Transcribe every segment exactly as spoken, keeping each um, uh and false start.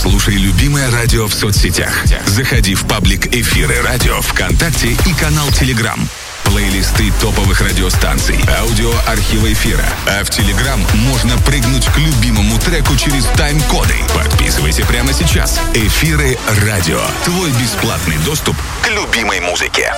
Слушай любимое радио в соцсетях. Заходи в паблик «Эфиры радио» ВКонтакте и канал Телеграм. Плейлисты топовых радиостанций, аудиоархивы эфира. А в Телеграм можно прыгнуть к любимому треку через тайм-коды. Подписывайся прямо сейчас. «Эфиры радио». Твой бесплатный доступ к любимой музыке.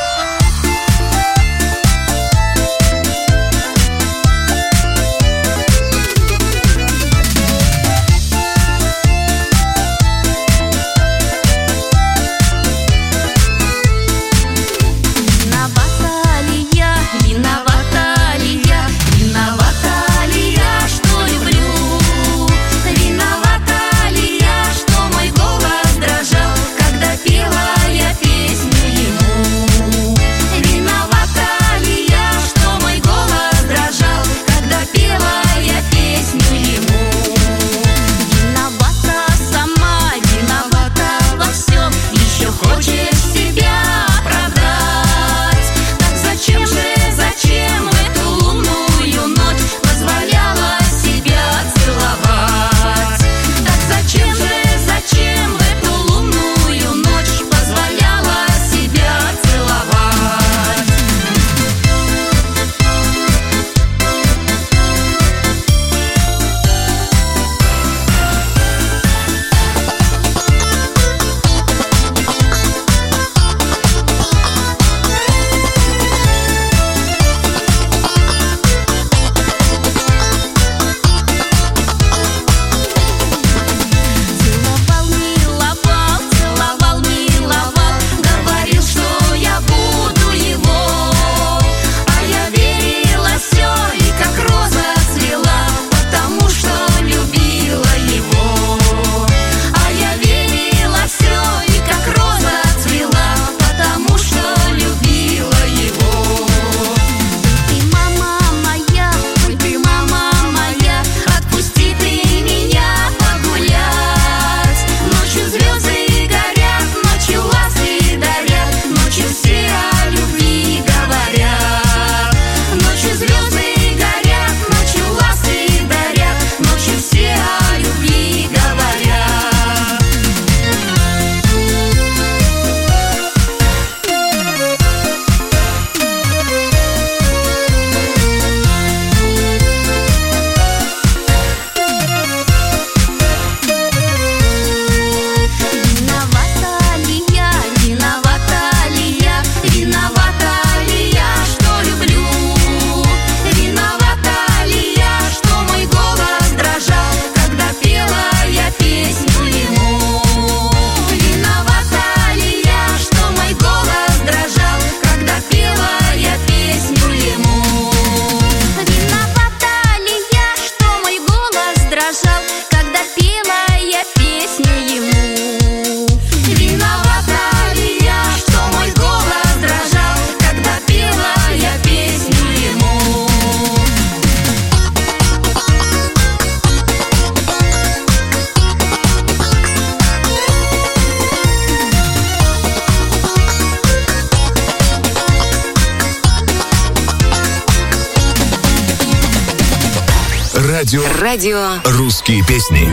Радио. Радио. Русские песни.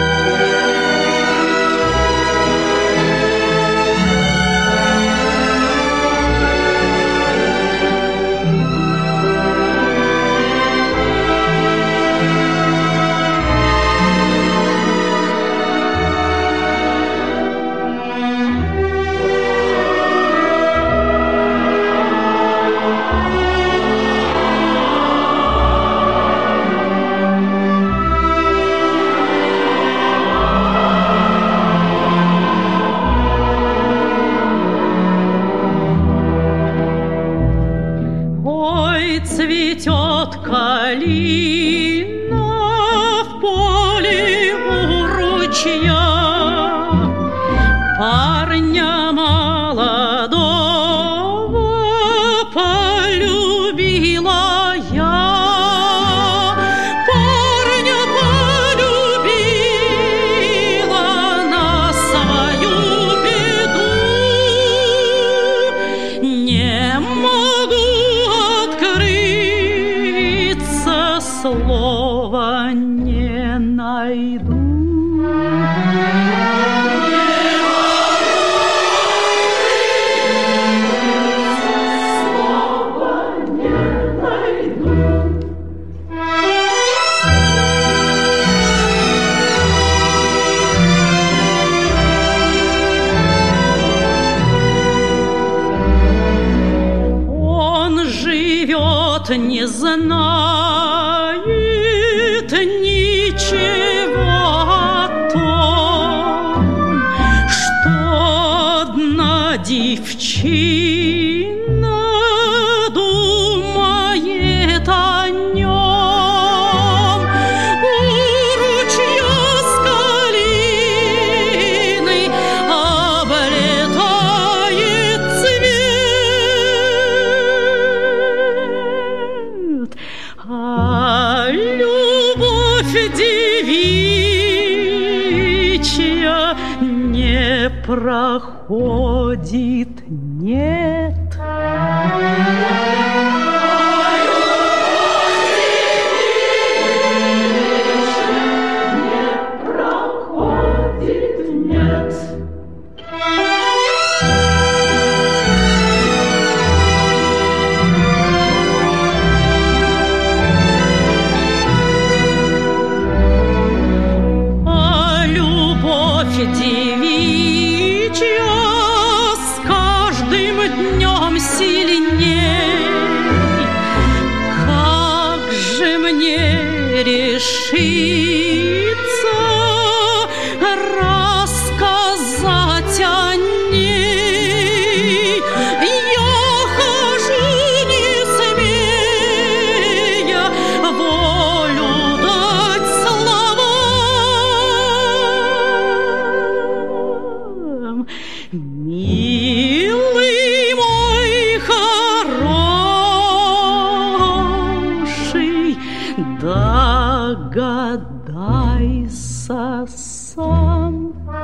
Цветет калина в поле у ручья, парня молодого полюбила я, парня полюбила на свою беду, не могу слова не найду. не знает ничего о том, что одна девчина думает о нем. У ручья с калиной облетает цвет, а любовь девичья не проходит, нет. Девичья с каждым днем сильней. Как же мне решиться рассказать о ней? Я хожу, не смея волю дать словам. Милый мой хороший, догадайся сам.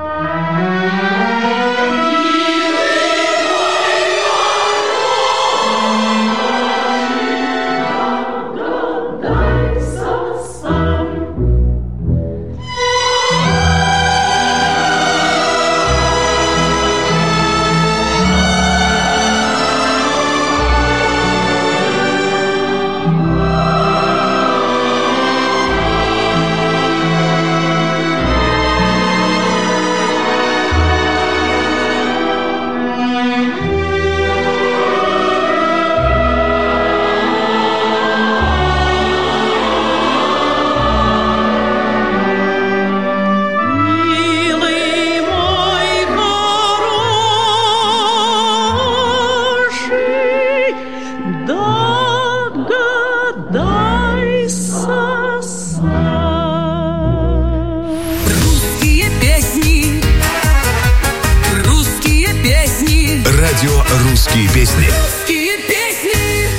Радио «Русские песни». Русские песни.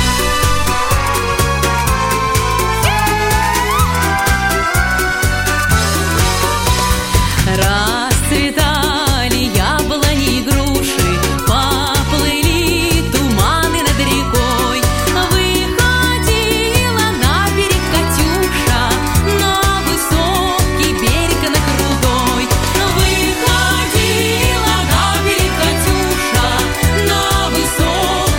Расцветали яблони и груши, поплыли туманы над рекой. Выходила на берег Катюша, на высокий берег, на крутой. Выходила на берег Катюша, на высокий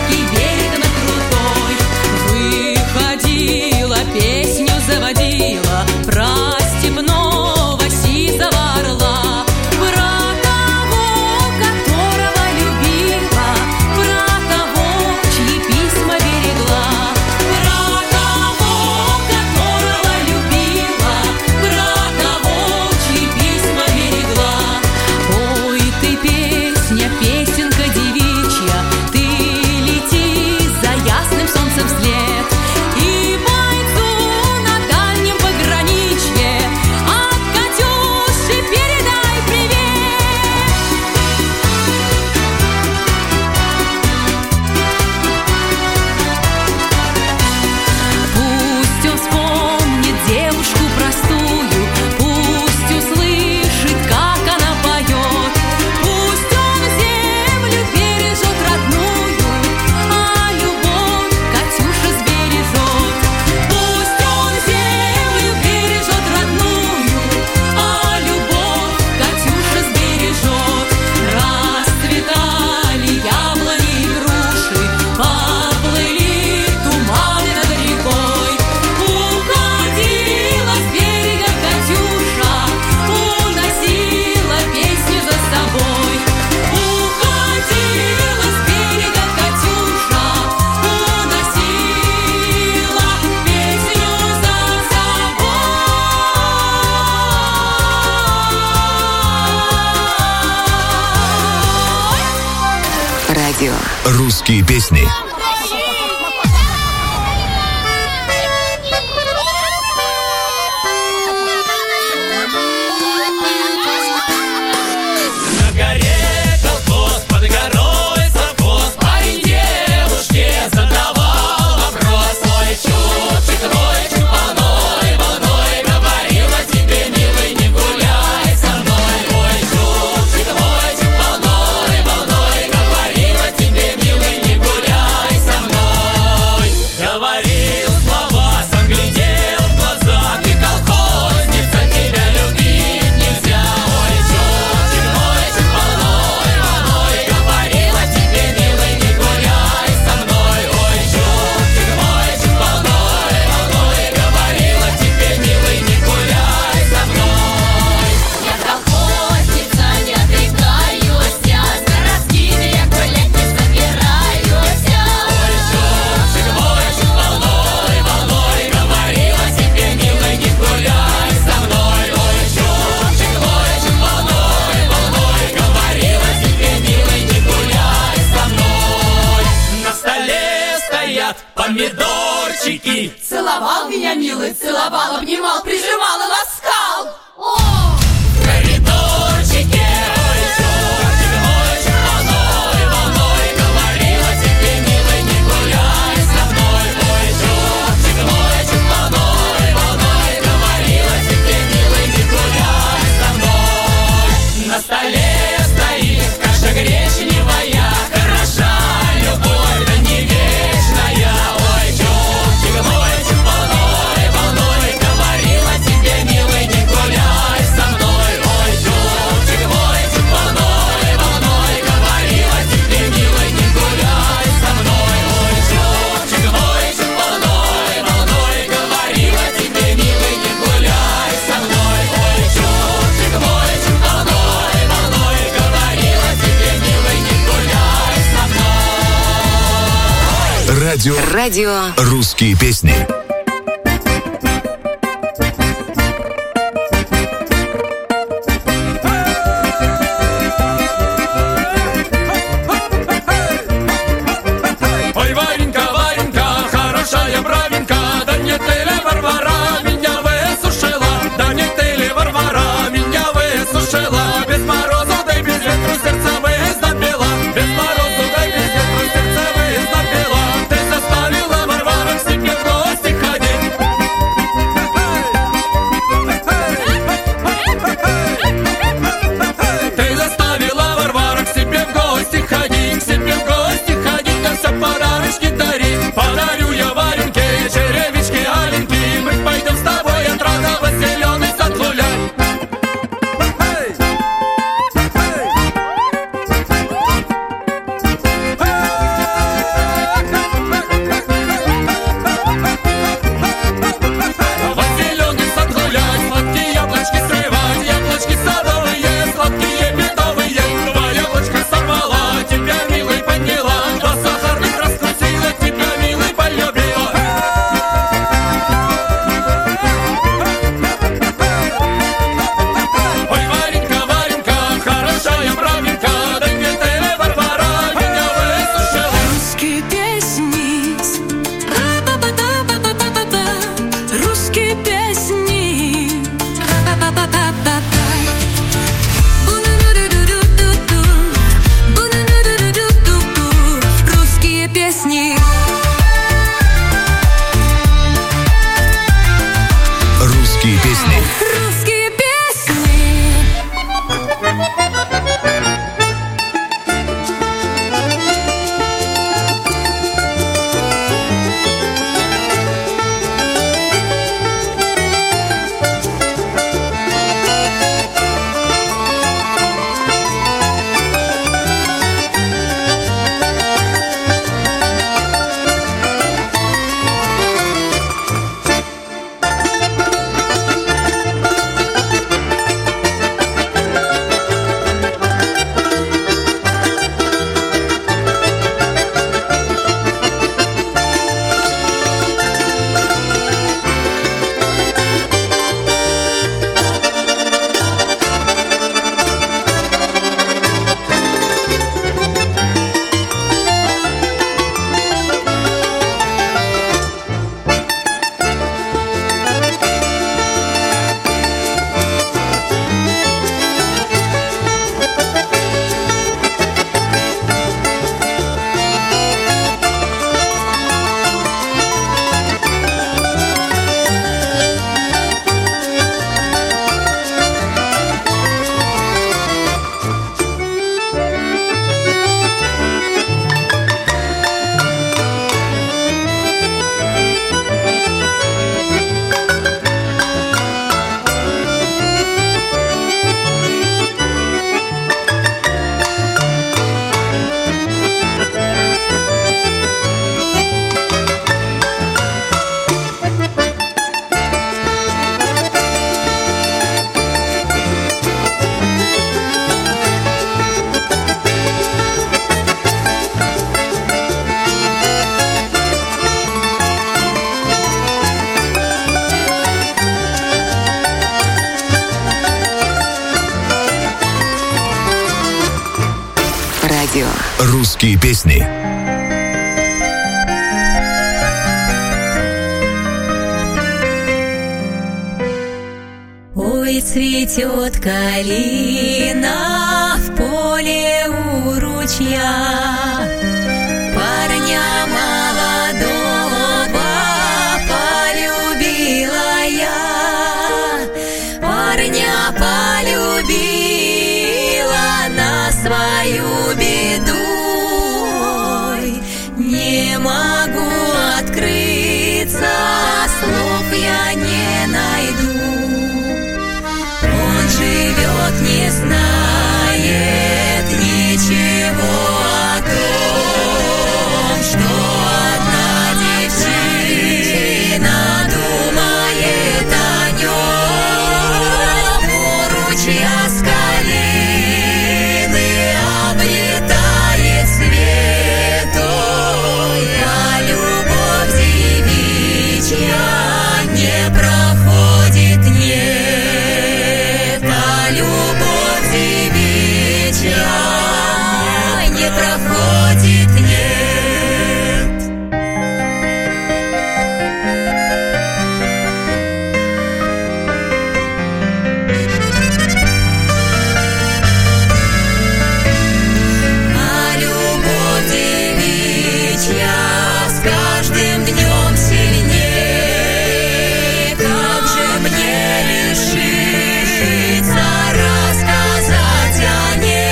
радио. Русские песни. Помидорчики. Целовал меня, милый, целовал, обнимал, прижимал и ласкал. О! В коридорчике. Ой, чертик мой, волной, волной, говорила тебе, милый, не гуляй со мной. Ой, чертик мой, волной, волной, говорила тебе, милый, не гуляй со мной. На столе стоит каша гречневая, хороша любовь, да не вечная. Радио. Радио. Русские песни. Ой, Варенька, Варенька, хорошая бравенька, да не ты ли, Варвара, меня высушила, да не ты ли, Варвара, меня высушила, без мороза, да и без ветру сердце вызнобила, без мороза, да и без ветру сердце вызнобила, ты заставила, Варвара, к себе в гости радио. Русские песни. Ой, цветет калина в поле у ручья, парня молодого полюбила я, парня полюбила на свою беду. Ой, не могу открыться, слов я не найду. Живет, не знает ничего о том, что одна девчина думает о нем. У ручья с калины облетает светой, а любовь девичья не проходит, нет. Не проходит, нет. А любовь девичья с каждым днем сильнее. Как же мне лишиться рассказать о ней?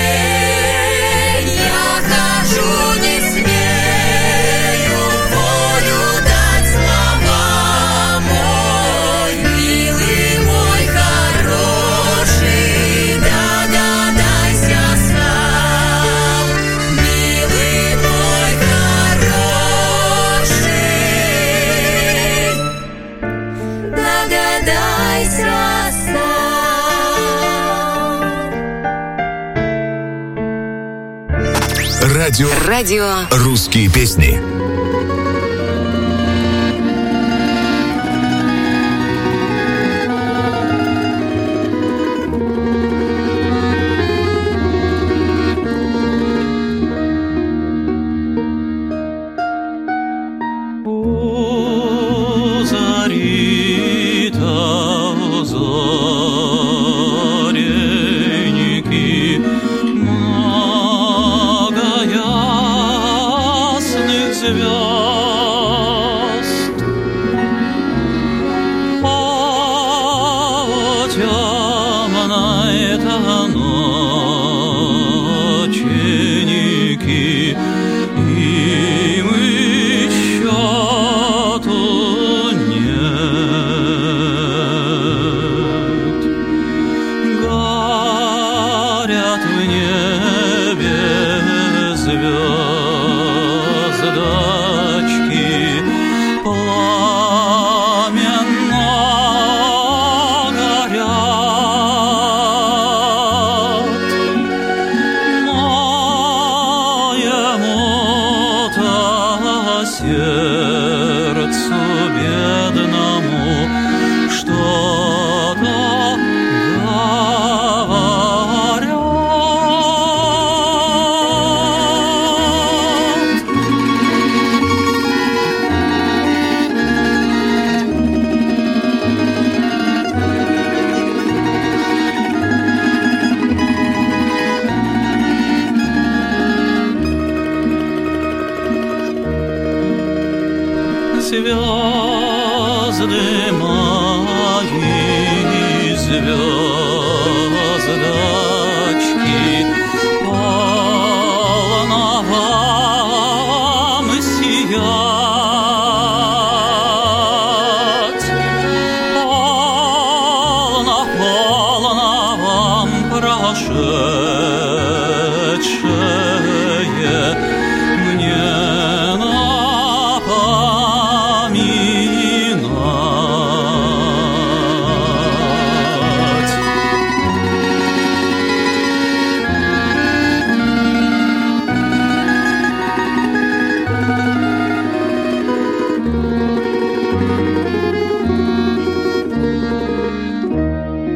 Не смею волю дать словам. Мой милый, мой хороший, догадайся сам. Милый мой хороший, догадайся сам. Радио. Радио. Русские песни.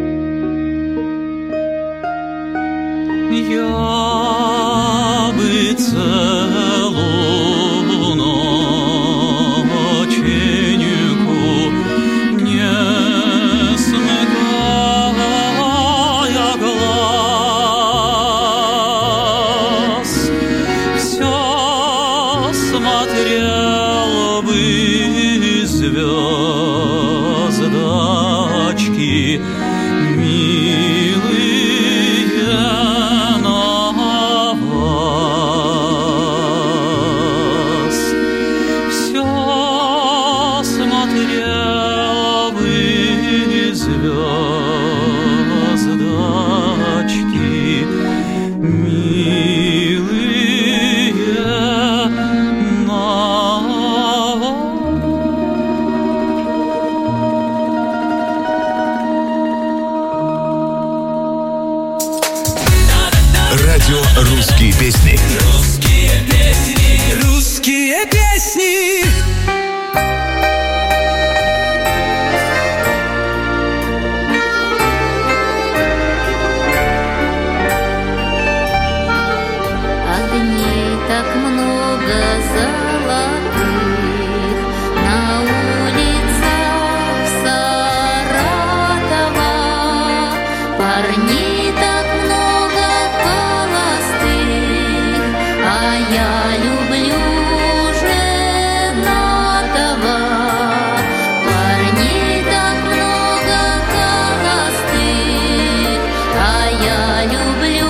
Я бы целую ноченьку, не смыкая глаз, все смотрел бы звездочки милые на вас. Все смотрел бы звездочки милые на вас. Радио «Русские песни». Русские песни, русские песни. Огней так много золотых на улицах Саратова, парней так много холостых, а я люблю женатого. Парней так много холостых, а я люблю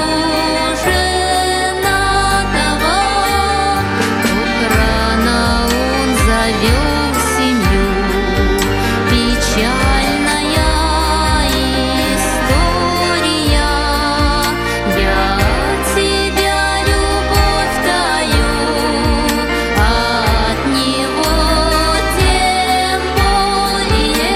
женатого. Как рано он завел семью, печальная история. Я от тебя любовь таю, а от него тем более.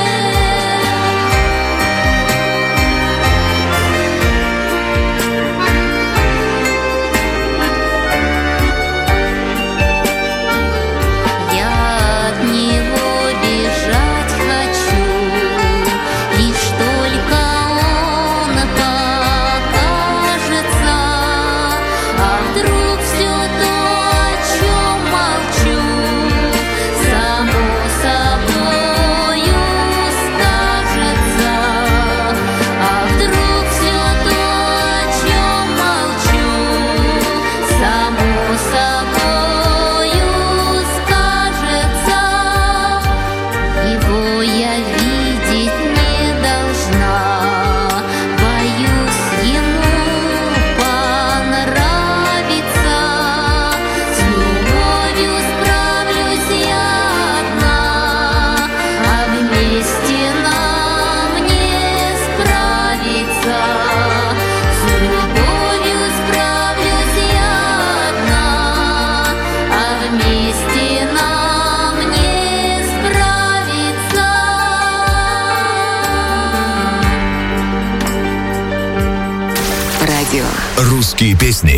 Я от него бежать хочу, лишь только он покажется. А вдруг все то, о чем молчу, само собою скажется. А вдруг все то, о чем молчу, само собою скажется. Его я видеть не должна, боюсь ему понравится. С любовью справлюсь я одна, а вместе нам не справиться. С любовью справлюсь я одна, а вместе нам не справиться. Радио. «Русские песни».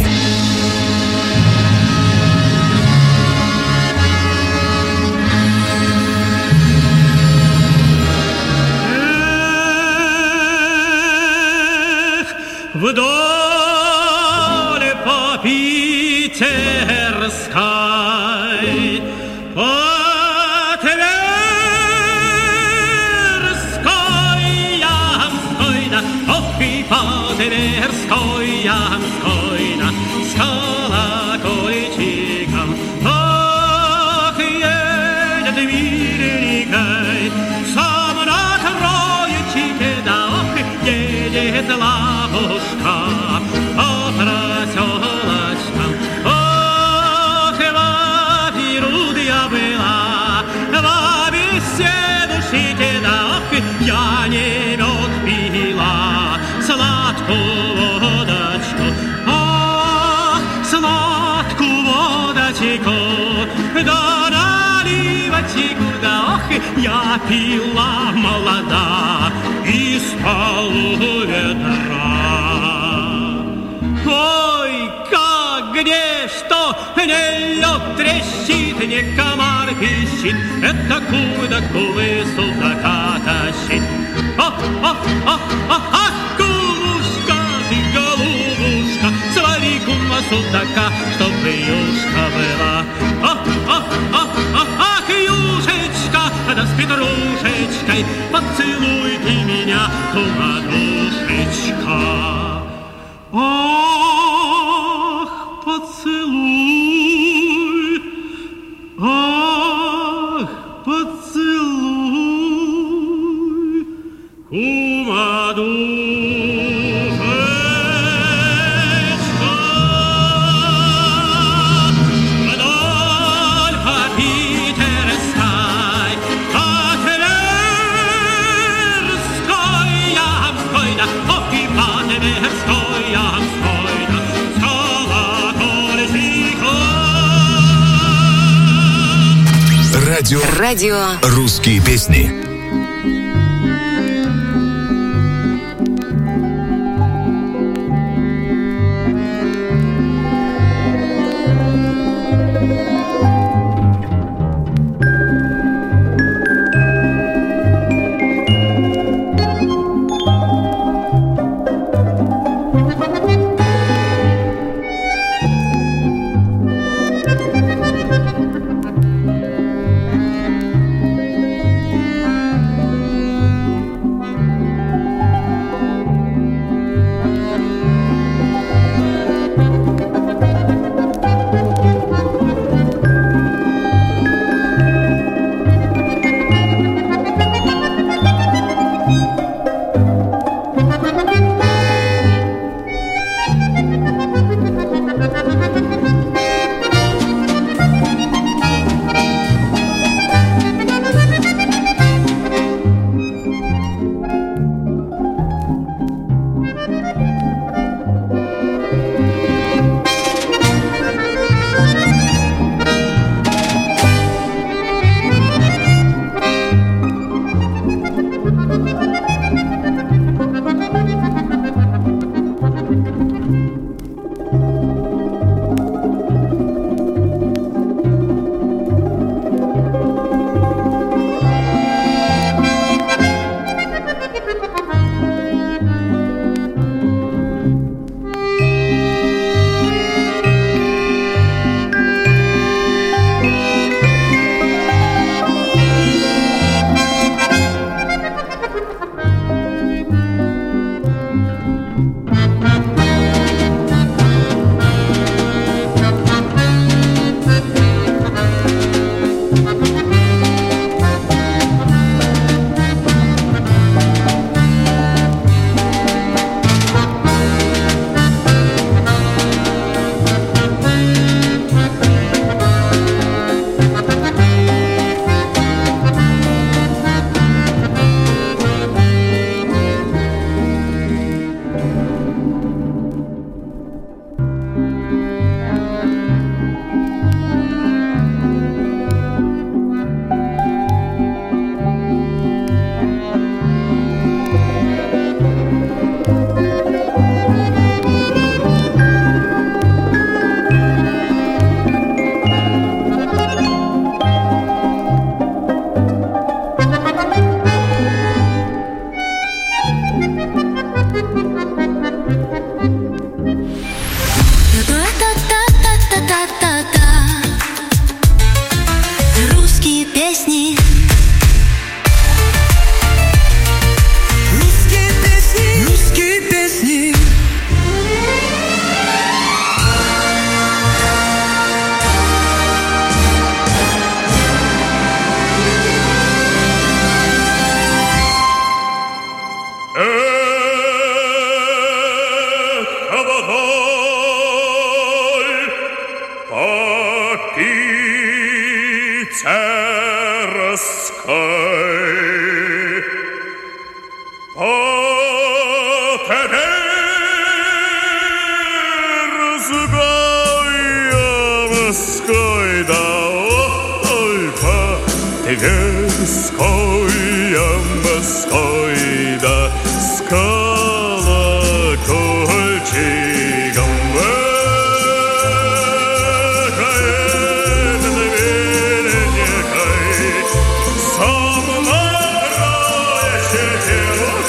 Вдоль по Питерской, по Тверской, Ямской, да, ох и по Тверской, Ямской, да, с колокольчиком, ох, едет миленькой, сам на троечке, да, ох, едет лапушка по проселочкам. Ох, вопируд я была, во беседушке, да, ох, я не мед пила, сладкую водочку, ох, сладкую водочку, да наливочку, да, ох, я пила молода из полуведра. Ой, как, где, что, не лед трещит, не комар пищит, это куда кувы судака тащит. Ох, ох, ох, ох, ах, голубушка, ты голубушка, свари кума судака, чтобы юшка была. Ах, ах, ах, ах, ах, юшечка, да с петрушечкой, поцелуй ты меня, кумадушечка. Ах, поцелуй, ах, поцелуй, кумадушечка. Адольфа Питерской, от Тверской, Ямской, да, ох, и под Тверской, Ямской, да, Сколотолесика. Радио. Радио. Русские песни.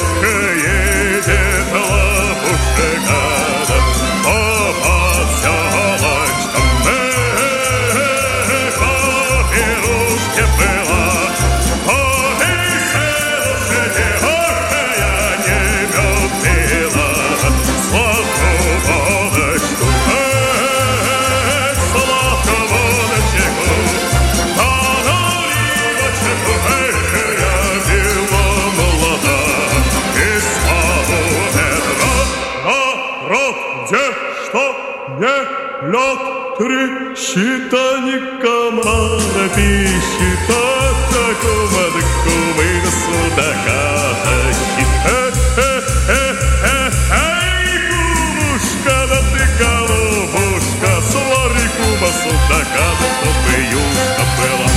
Едет лопушка, да, попался лед трещит, а не комара пищит, а такого докумы на судака тащит. Эй, кумушка, да ты голубушка, свари кума судака, да чтоб юшка была.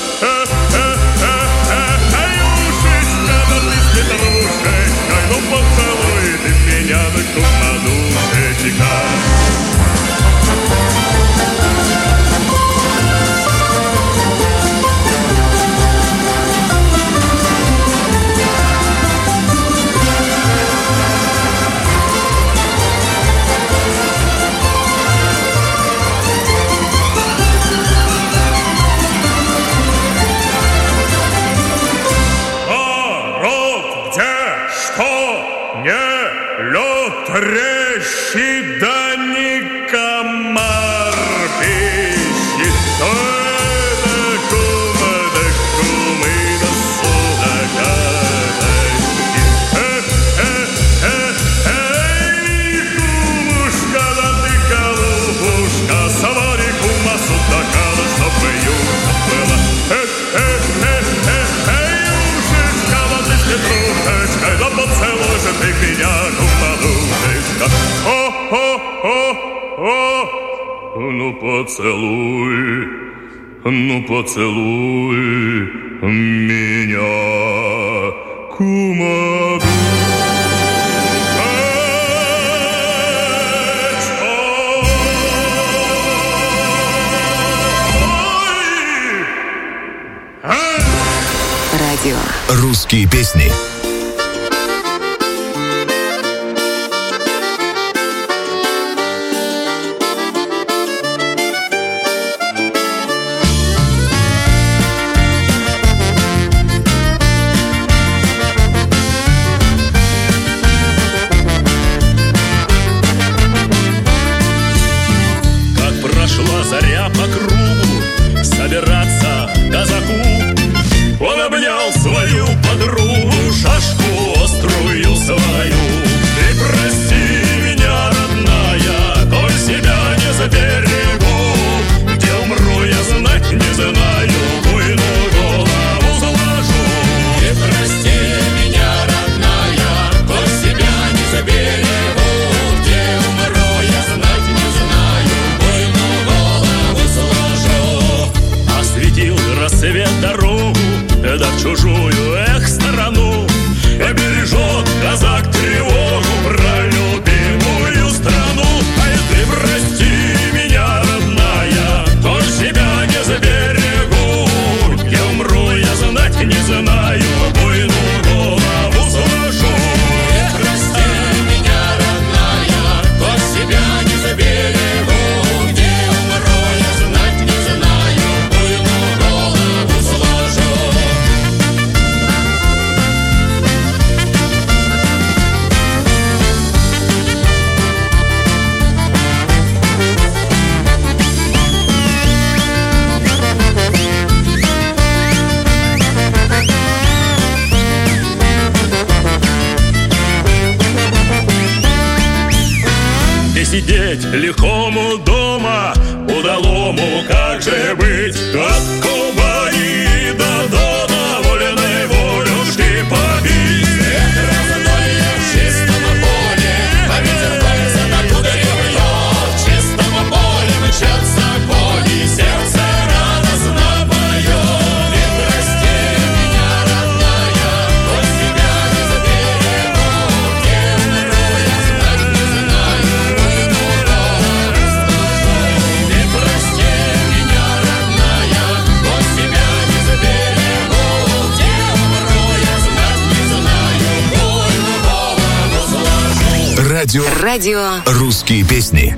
Эй, ушечка, да ты с петрушечкой, ну поцелуй ты меня, да кума душечка. Трещит, да не комар пищит, то это кума, да кумы на судака тащит. Эй, кумушка, да ты голубушка, свари кума судака, да чтоб юшка была. Эй, ушечка, да ты с петрушечкой, да поцелуй же ты меня, кума душечка. О-о-о-о, ну поцелуй, ну поцелуй меня, кума душечка. Радио. Русские песни. Сидеть лихому дома, удалому, как же быть, от Кубани до Дона, вольной волюшки побить. Свет раздолье в чистом поле, а ветер пальца на кудре вьет. В чистом поле мчатся кони, сердце радостно поет. Не прости меня, родная, хоть тебя не заберегу, где умру я знать не знаю. Не прости меня, родная, хоть тебя не заберегу, где умру я знать не знаю. Буйну голову сложу. Радио. Радио. Русские песни.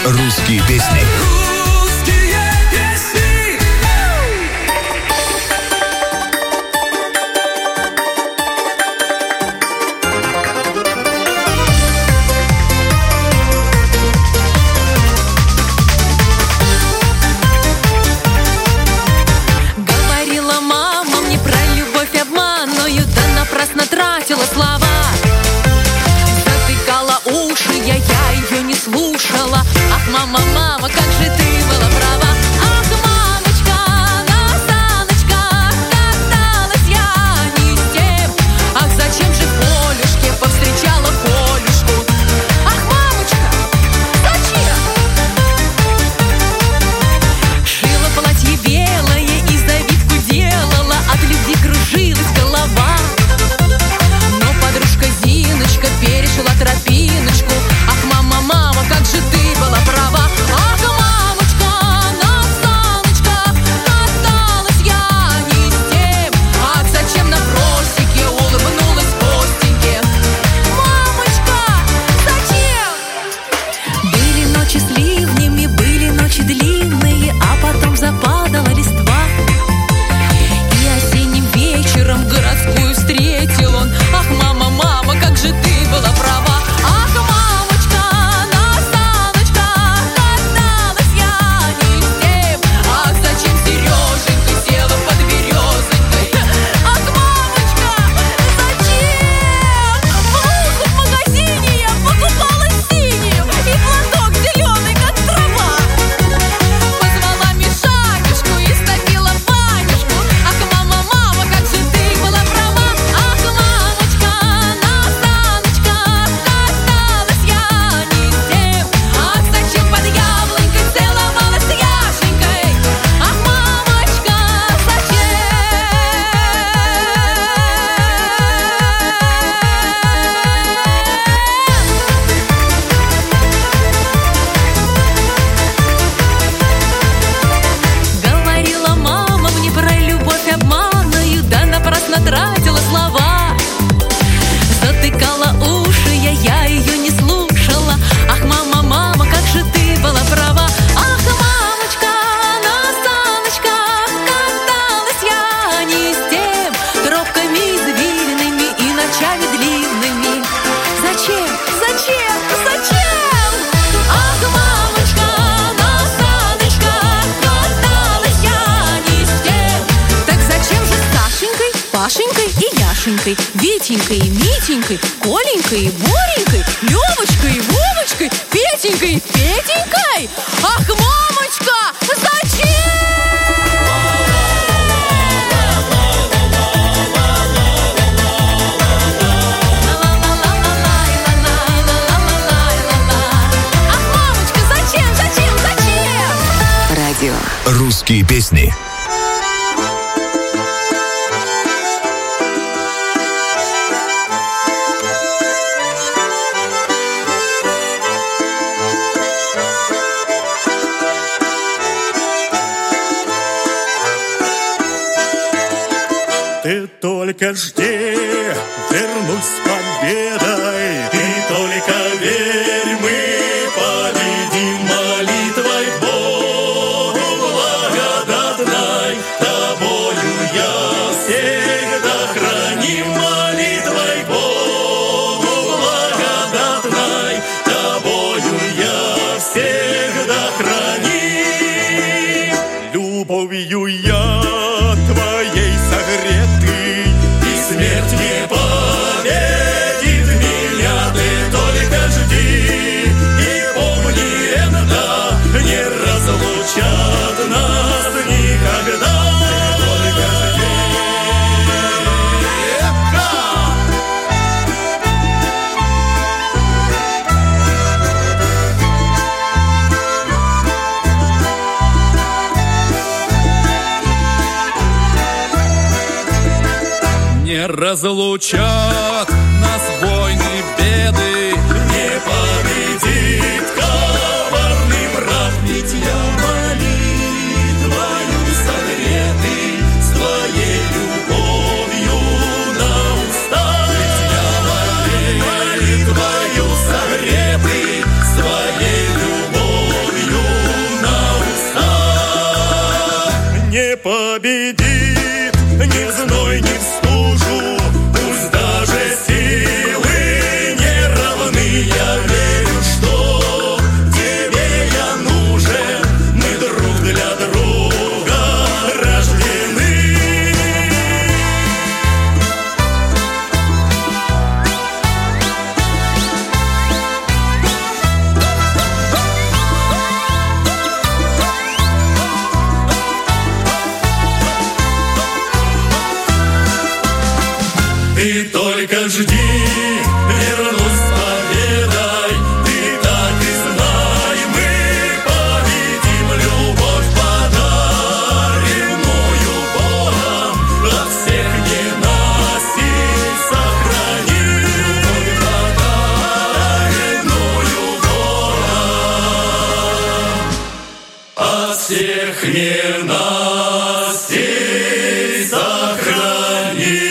«Русские песни». Русские песни. Говорила мама мне про любовь обманную, да напрасно тратила слова. Затыкала уши, я, я ее не слушала. Ах, мама, мама, как же ты была права. Ах, мамочка, на саночках каталась я не с тем. Ах, зачем же Полюшке повстречала Полюшку. Ах, мамочка, зачем? Шила платье белое и завивку делала, от любви кружилась голова. Но подружка Зиночка перешла тропиночку. Ах, мама, мама, как же ты была права. Ах, мамочка, на саночках каталась я не с тем. Ах, зачем на просеке улыбнулась Костеньке. Мамочка, зачем? Были ночи с ливнями, были ночи длинные, а потом западала листва. И осенним вечером городскую встретил он. Ах, мама, мама, как же ты была права. Ах, мамочка, на саночках каталась я не с тем. Ах, зачем Сереженька села под березонькой. Ах, мамочка, зачем? Блузку в магазине я покупала синюю и платок зеленый, как трава. Позвала Мишанюшку и стопила Ванюшку. Ах, мама, мама, как же ты была права. Ах, мамочка, на саночках каталась я не с тем. Ах, зачем под яблонькой целовалась с Яшенькой. Ах, мамочка, зачем? Говорила мама мне про любовь обманную, да напрасно тратила слова. Затыкала уши, я, я ее не слушала. Ах, мама, мама, как же ты была права. Ах, мамочка, на саночках каталась я не с тем. Тропками извилинными и ночами длинными. Зачем, зачем, зачем? Ах, мамочка, на саночках каталась я не с тем. Так зачем же с Сашенькой, Пашенькой и Яшенькой, Витенькой и Митенькой, Коленькой и Боренькой, Левочкой и Вовочкой, Петенькой и Петенькой? Ах, мамочка, зачем? Ах, мамочка, зачем, зачем, зачем? Радио «Русские песни». Ты только жди, вернусь с победой. Ты только верь, мы победим молитвой к Богу благодатной. Тобою я всегда храним молитвой к Богу благодатной. Тобою я всегда храним. Любовью я твоей согретый, и смерть не победит меня. Ты только жди и помни это, не разлучат нас никогда. Ты только жди. Не разлучат нас войны, беды, не победит коварный враг. Ведь я молитвою согретый, с твоей любовью на устах. Ведь я молитвою согретый, с твоей любовью победит ни в зной, ни в стужу. Пусть даже силы не равны, я верю, что тебе я нужен. Мы друг для друга рождены. Ты только жди, вернусь с победой. Ты так и знай, мы победим. Любовь, подаренную Богом, от всех ненастей сохрани. Любовь, подаренную Богом, от всех ненастей сохрани.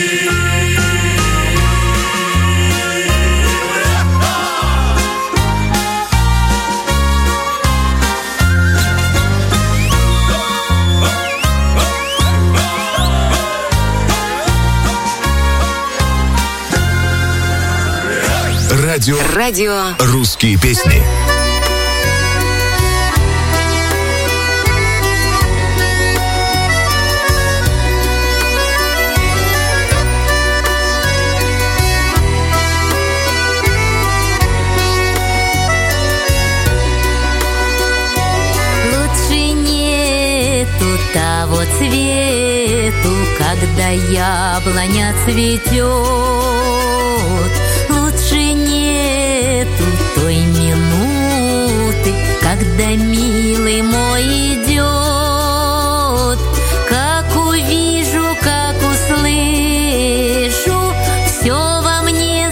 Радио. Радио. Русские песни. Лучше нету того цвету, когда яблоня цветет. Лучше нету той минуты, когда милый мой идет. Как увижу, как услышу, все во мне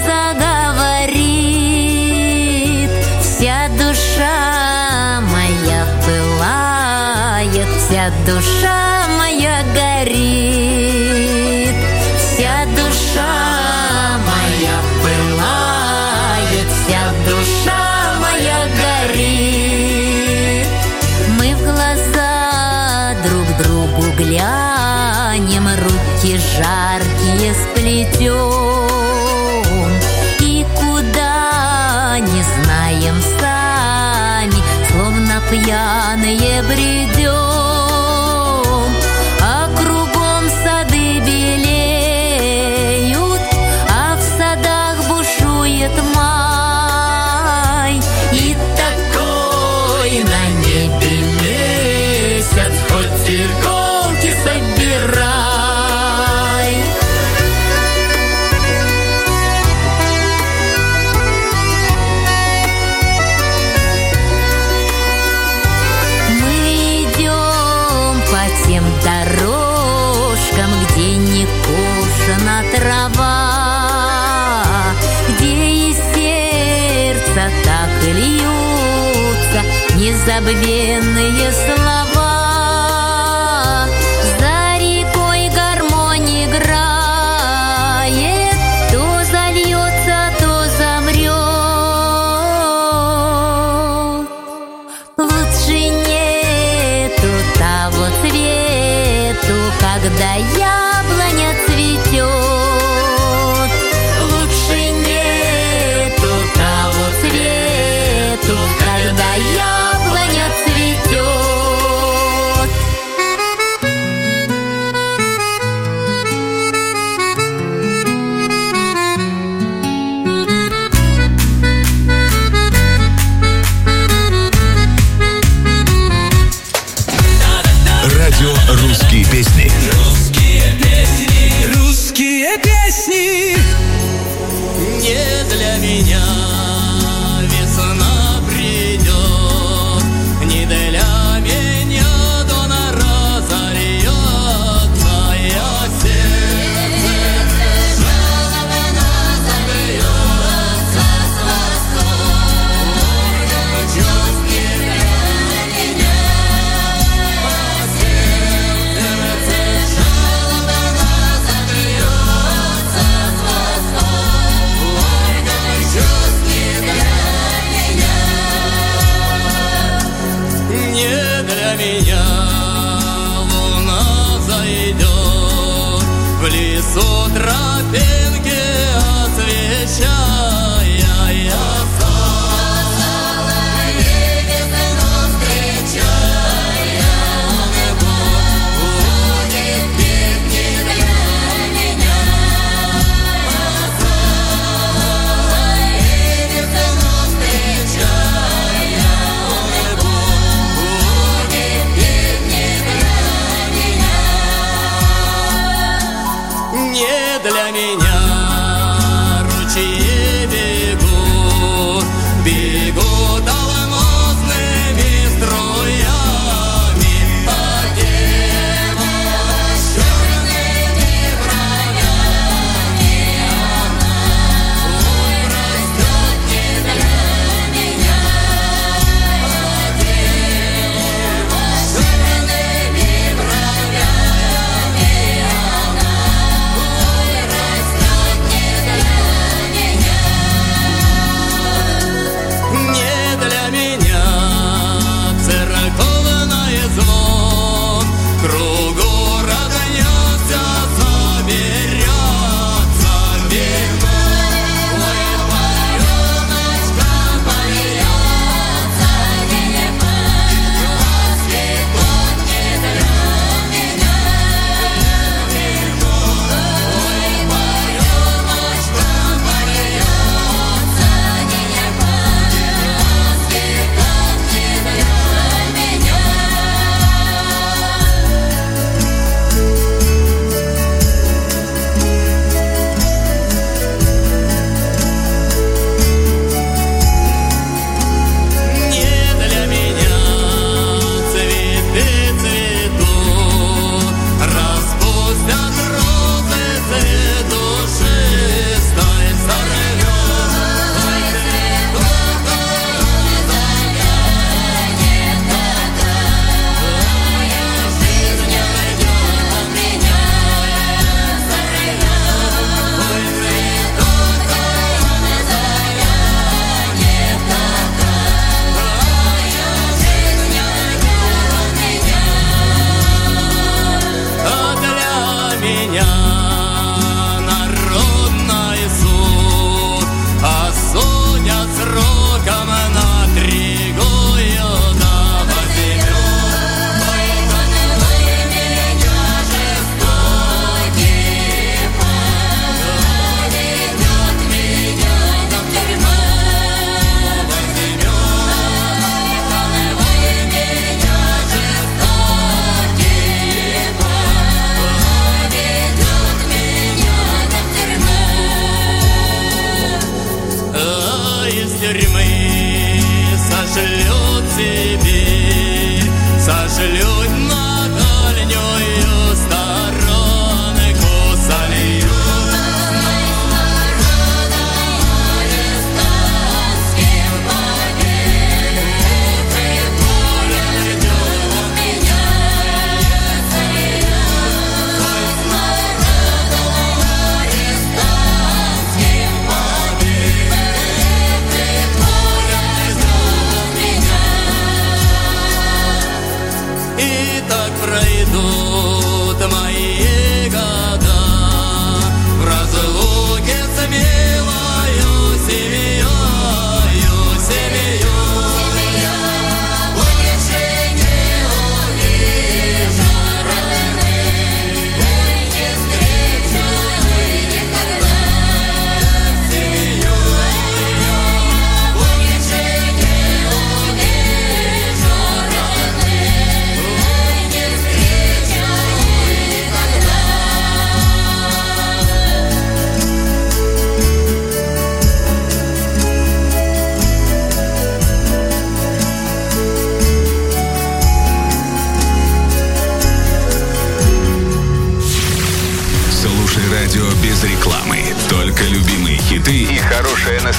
заговорит. Вся душа моя пылает, вся душа моя горит. Вся душа моя пылает, вся душа моя горит. Мы в глаза друг другу глянем, руки жаркие сплетем. И куда не знаем сами, словно пьяные бредем. А кругом сады белеют, а в садах бушует май. И такой на небе месяц, хоть иголки собирай. Мы идем по тем дорожкам, где не кошена трава, где из сердца так и льются незабвенные слова. За рекой гармонь играет, то зальется, то замрет. Лучше нету того цвету, когда яблоня цветет. Лучше нету того цвету, когда яблоня цветет. Радио «Русские песни». Русские песни. Не для меня весна придет, не для меня дона разольется. Я сердце жалобно забьется с восторгом чувств не для меня. Сердце жалобно забьется с восторгом чувств не для меня. Не для меня луна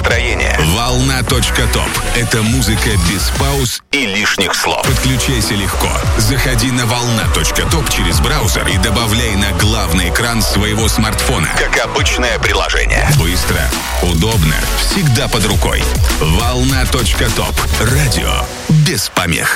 настроение. Волна.топ. Это музыка без пауз и лишних слов. Подключайся легко. Заходи на волна.топ через браузер и добавляй на главный экран своего смартфона. Как обычное приложение. Быстро, удобно, всегда под рукой. Волна.топ. Радио без помех.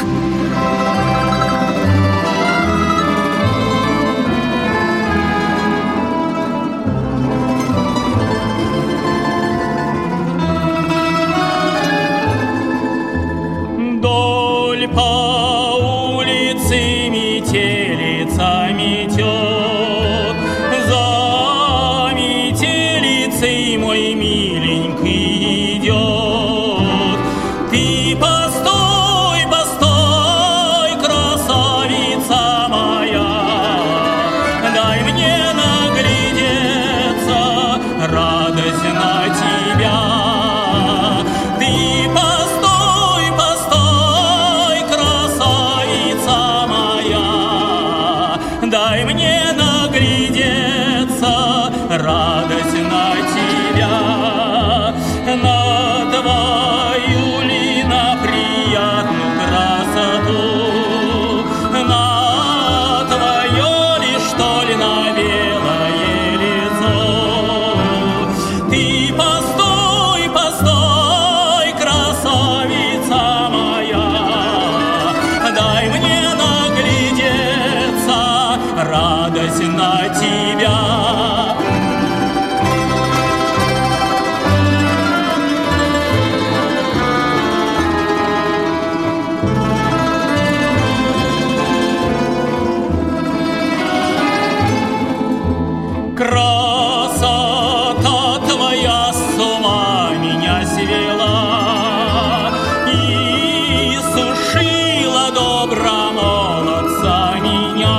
Вдоль по улице метелица метет, за метелицей мой миленький идет. Ты постой, постой, красавица моя, дай мне наглядеться, радость на тебя. Ты постой, постой, красавица моя, дай мне наглядеться, радость на тебя. На твою ли, на приятную красоту, на твое ли, что ли, на белое лицо. Ты постой, постой, красавица моя, дай мне наглядеться, радость на тебя. Красота твоя с ума меня свела и сушила добра молодца меня.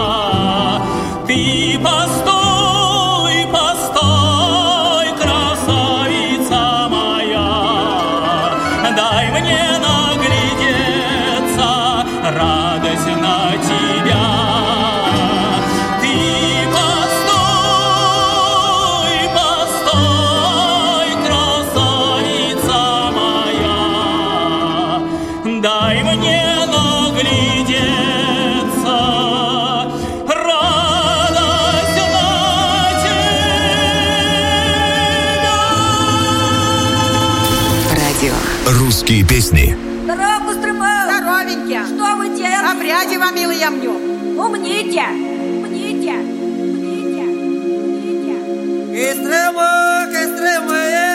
Ты постой, постой, красавица моя, дай мне наглядеться, радость на тебя. Ты постой, постой, красавица моя, дай мне наглядеться, радость на тебя. Радио. Русские песни. Здорово, Кустрымов! Здоровенькие! Что вы делаете? Обряди вам, милый, я мню. Умните! Умните! Умните! Умните! Костромы, Костромы,